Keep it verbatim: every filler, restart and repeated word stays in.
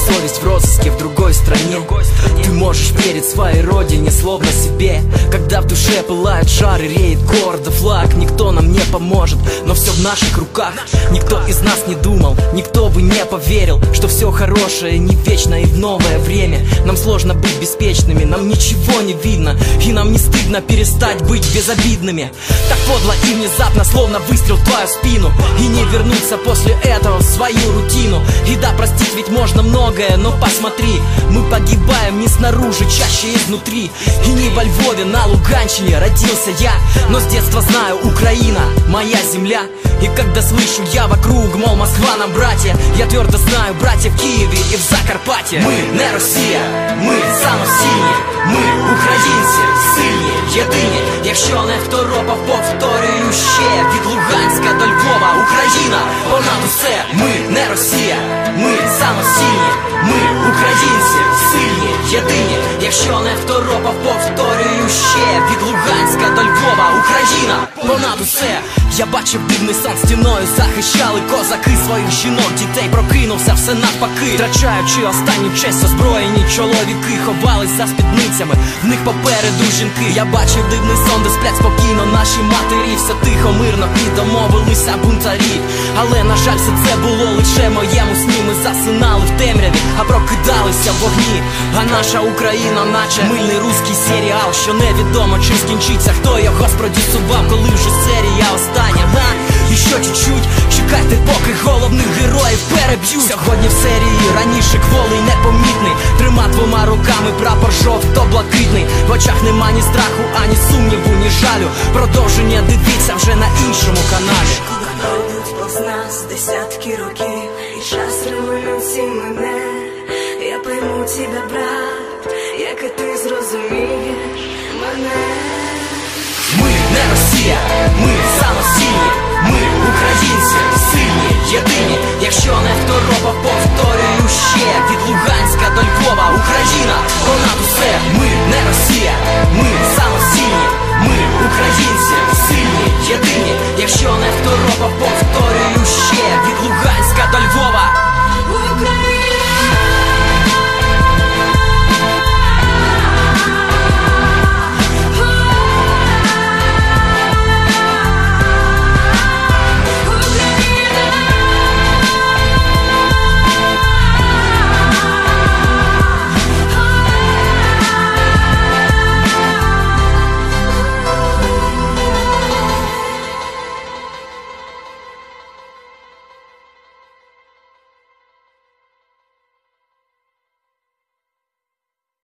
совесть в розыске в другой стране. Ты можешь верить своей родине, словно себе. Когда в душе пылает жар и реет гордо флаг, никто нам не поможет, но все в наших руках. Никто из нас не думал, никто бы не поверил, что все хорошее не вечно и в новое время. Нам сложно быть беспечными, нам ничего не видно, и нам не стыдно перестать быть безобидными. Так подло и внезапно, словно выстрел в твою спину, и не вернуться после этого в свою рутину. И да, простить ведь можно многое, но посмотри, мы погибаем не снаружи, чаще изнутри. И не во Львове, на Луганщине родился я, но с детства знаю, Украина моя земля. И когда слышу я вокруг, мол, Москва нам братья, я твердо знаю, братья в Киеве и в Закарпатье. Мы не Росія, ми самостійні, ми українці, сильні, єдині. Якщо не второпав, повторюю ще, від Луганська до Львова, Україна понад усе. Ми не Росія, ми самостійні, ми українці, сильні, єдині. Якщо не второпав, повторюю ще, від Луганська до Львова, Україна понад усе. Я бачив дивний сон, стіною захищали козаки своїх жінок, дітей, прокинувся все навпаки, втрачаючи останню честь, озброєні чоловіки ховались за спідницями, в них попереду жінки. Я бачив дивний сон, де сплять спокійно наші матері, все тихо, мирно і домовилися бунтарі. Але на жаль, все це було лише моєму сні. Ми засинали в темряві, а прокидалися в вогні. А наша Україна наче мильний руський серіал, що невідомо чим скінчиться, хто його спродюсував, коли вже серія остання. Га? І що чуть-чуть, чекайте, поки головних героїв переб'ють. Сьогодні в серії раніше кволий непомітний, трима двома руками прапор жовто-блакитний. В очах нема ні страху, ані сумніву, ні жалю. Продовження дивіться вже на іншому каналі. Пройдуть повз нас десятки років, і час революції мене. Я пойму тебе, брат, як і ти зрозумієш мене. Ми не Росія, ми самостійні, ми українці, сильні, єдині. Якщо не второпав, повторюю ще, від Луганська до Львова, Україна понад усе. Ми не Росія, ми самостійні, ми українці, сильні, єдині. Якщо не второпав, повторюю